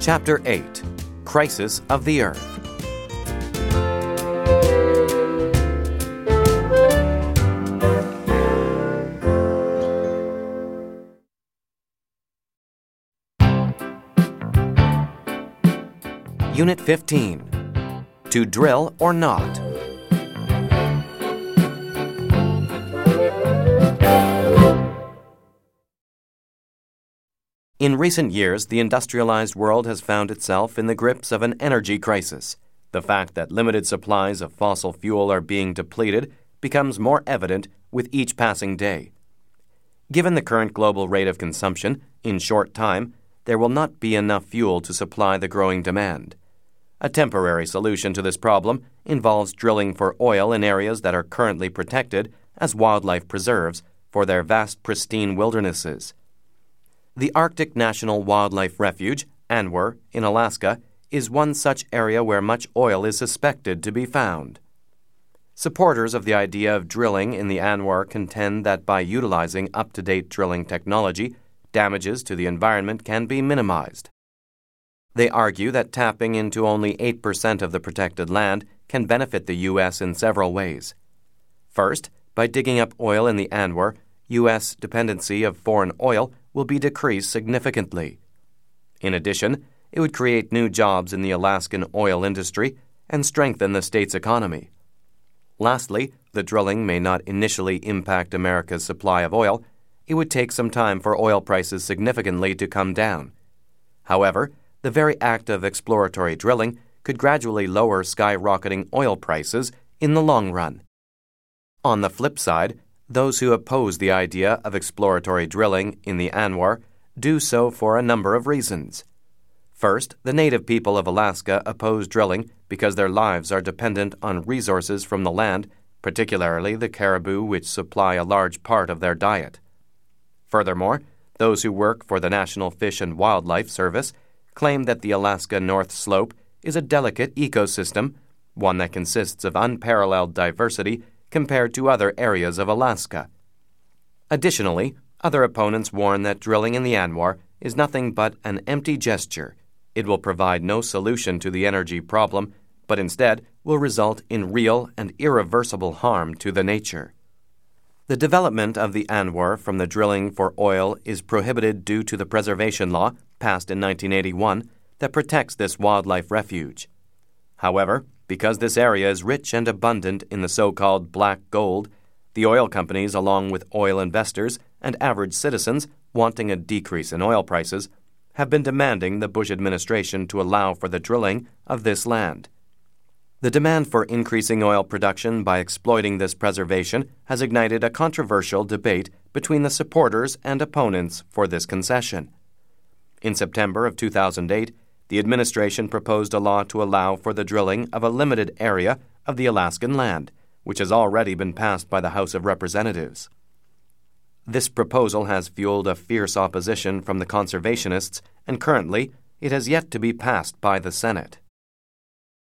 Chapter 8. Crisis of the Earth. Unit 15. To drill or not? In recent years, the industrialized world has found itself in the grips of an energy crisis. The fact that limited supplies of fossil fuel are being depleted becomes more evident with each passing day. Given the current global rate of consumption, in short time, there will not be enough fuel to supply the growing demand. A temporary solution to this problem involves drilling for oil in areas that are currently protected as wildlife preserves for their vast pristine wildernesses. The Arctic National Wildlife Refuge, ANWR, in Alaska, is one such area where much oil is suspected to be found. Supporters of the idea of drilling in the ANWR contend that by utilizing up-to-date drilling technology, damages to the environment can be minimized. They argue that tapping into only 8% of the protected land can benefit the U.S. in several ways. First, by digging up oil in the ANWR, U.S. dependency of foreign oil will be decreased significantly. In addition, it would create new jobs in the Alaskan oil industry and strengthen the state's economy. Lastly, the drilling may not initially impact America's supply of oil. It would take some time for oil prices significantly to come down. However, the very act of exploratory drilling could gradually lower skyrocketing oil prices in the long run. On the flip side, those who oppose the idea of exploratory drilling in the ANWR do so for a number of reasons. First, the native people of Alaska oppose drilling because their lives are dependent on resources from the land, particularly the caribou which supply a large part of their diet. Furthermore, those who work for the National Fish and Wildlife Service claim that the Alaska North Slope is a delicate ecosystem, one that consists of unparalleled diversity compared to other areas of Alaska. Additionally, other opponents warn that drilling in the ANWR is nothing but an empty gesture. It will provide no solution to the energy problem, but instead will result in real and irreversible harm to the nature. The development of the ANWR from the drilling for oil is prohibited due to the preservation law passed in 1981 that protects this wildlife refuge. However, because this area is rich and abundant in the so-called black gold, the oil companies, along with oil investors and average citizens wanting a decrease in oil prices, have been demanding the Bush administration to allow for the drilling of this land. The demand for increasing oil production by exploiting this preservation has ignited a controversial debate between the supporters and opponents for this concession. In September of 2008, the administration proposed a law to allow for the drilling of a limited area of the Alaskan land, which has already been passed by the House of Representatives. This proposal has fueled a fierce opposition from the conservationists, and currently it has yet to be passed by the Senate.